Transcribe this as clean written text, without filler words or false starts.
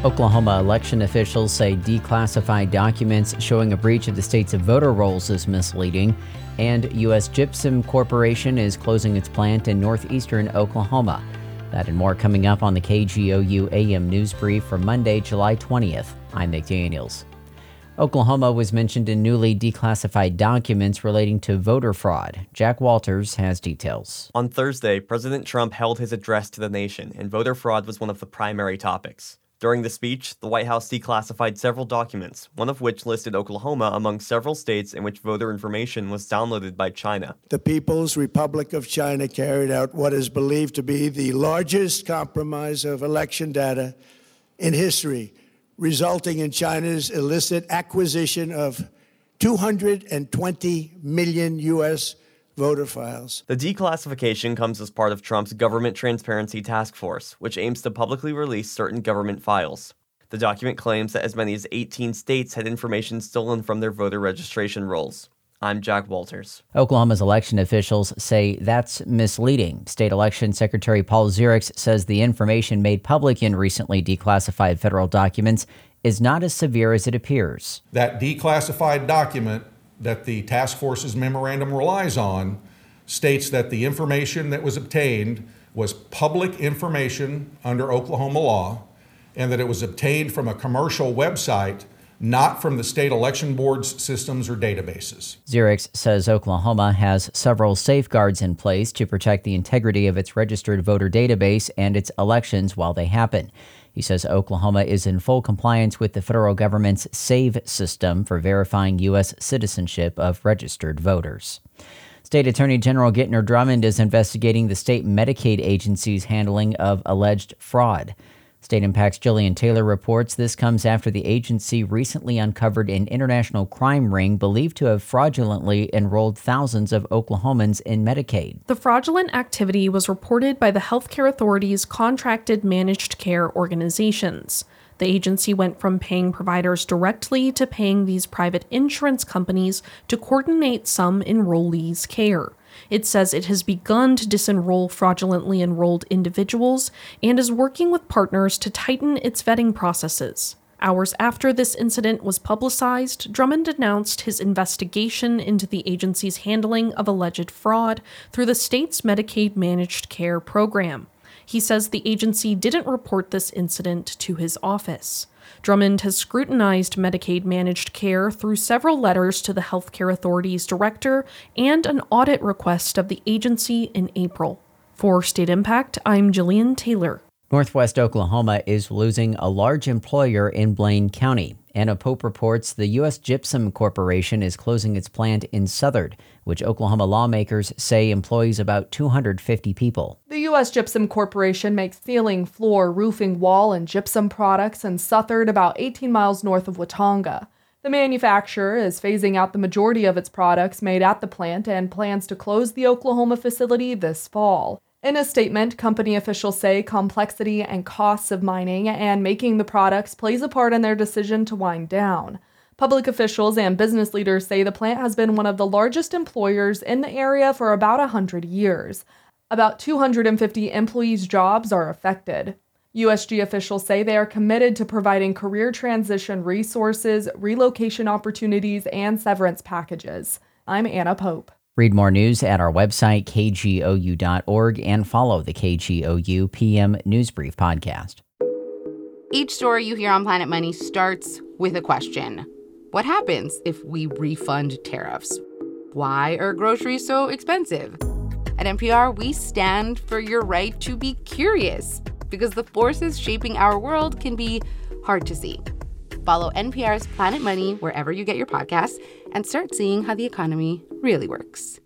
Oklahoma election officials say declassified documents showing a breach of the state's voter rolls is misleading, and U.S. Gypsum Corporation is closing its plant in northeastern Oklahoma. That and more coming up on the KGOU AM News Brief for Monday, July 20th. I'm Nick Daniels. Oklahoma was mentioned in newly declassified documents relating to voter fraud. Jack Walters has details. On Thursday, President Trump held his address to the nation, and voter fraud was one of the primary topics. During the speech, the White House declassified several documents, one of which listed Oklahoma among several states in which voter information was downloaded by China. The People's Republic of China carried out what is believed to be the largest compromise of election data in history, resulting in China's illicit acquisition of 220 million U.S. voter files. The declassification comes as part of Trump's Government Transparency Task Force, which aims to publicly release certain government files. The document claims that as many as 18 states had information stolen from their voter registration rolls. I'm Jack Walters. Oklahoma's election officials say that's misleading. State Election Secretary Paul Zirix says the information made public in recently declassified federal documents is not as severe as it appears. That declassified document that the task force's memorandum relies on states that the information that was obtained was public information under Oklahoma law and that it was obtained from a commercial website, not from the state election board's systems or databases. Zirix says Oklahoma has several safeguards in place to protect the integrity of its registered voter database and its elections while they happen. He says Oklahoma is in full compliance with the federal government's SAVE system for verifying U.S. citizenship of registered voters. State Attorney General Gentner Drummond is investigating the state Medicaid agency's handling of alleged fraud. State Impact's Jillian Taylor reports this comes after the agency recently uncovered an international crime ring believed to have fraudulently enrolled thousands of Oklahomans in Medicaid. The fraudulent activity was reported by the healthcare authority's contracted managed care organizations. The agency went from paying providers directly to paying these private insurance companies to coordinate some enrollees' care. It says it has begun to disenroll fraudulently enrolled individuals and is working with partners to tighten its vetting processes. Hours after this incident was publicized, Drummond announced his investigation into the agency's handling of alleged fraud through the state's Medicaid managed care program. He says the agency didn't report this incident to his office. Drummond has scrutinized Medicaid managed care through several letters to the Healthcare Authority's director and an audit request of the agency in April. For State Impact, I'm Jillian Taylor. Northwest Oklahoma is losing a large employer in Blaine County. Anna Pope reports the U.S. Gypsum Corporation is closing its plant in Southard, which Oklahoma lawmakers say employs about 250 people. The U.S. Gypsum Corporation makes ceiling, floor, roofing, wall, and gypsum products in Southard, about 18 miles north of Watonga. The manufacturer is phasing out the majority of its products made at the plant and plans to close the Oklahoma facility this fall. In a statement, company officials say complexity and costs of mining and making the products plays a part in their decision to wind down. Public officials and business leaders say the plant has been one of the largest employers in the area for about 100 years. About 250 employees' jobs are affected. USG officials say they are committed to providing career transition resources, relocation opportunities, and severance packages. I'm Anna Pope. Read more news at our website, kgou.org, and follow the KGOU PM News Brief podcast. Each story you hear on Planet Money starts with a question. What happens if we refund tariffs? Why are groceries so expensive? At NPR, we stand for your right to be curious, because the forces shaping our world can be hard to see. Follow NPR's Planet Money wherever you get your podcasts and start seeing how the economy really works.